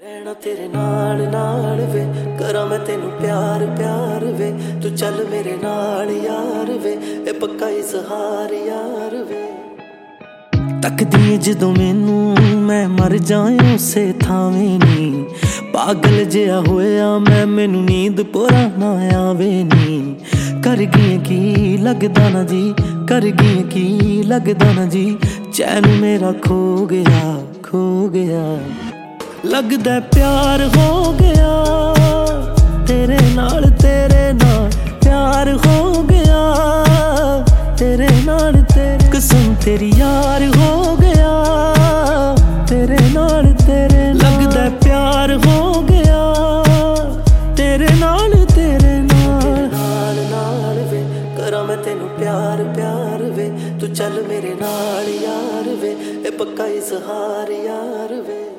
रहना तेरे नाल नाल वे, करा मैं तेनू प्यार प्यार वे, तू चल मेरे नाल यार वे, ए पक्का इजहार यार वे। तकदी जदों मैनू मैं मर जाए उसे थावें नी, पागल जिहा होया मैं मैनू नींद पूरा ना आवे नी। कर गई की लगदा ना जी, कर गई की लगदा ना जी, चैन मेरा खो गया खो गया। लगदा प्यार हो गया तेरे नाल प्यार हो गया तेरे नाल, तेरे कसम तेरी यार हो गया तेरे नाल तेरे। लगदा प्यार हो गया तेरे नाल नाल नाल वे, करा मैं तेनू प्यार प्यार वे, तू चल मेरे नाल यार वे, ए पक्का इजहार यार वे।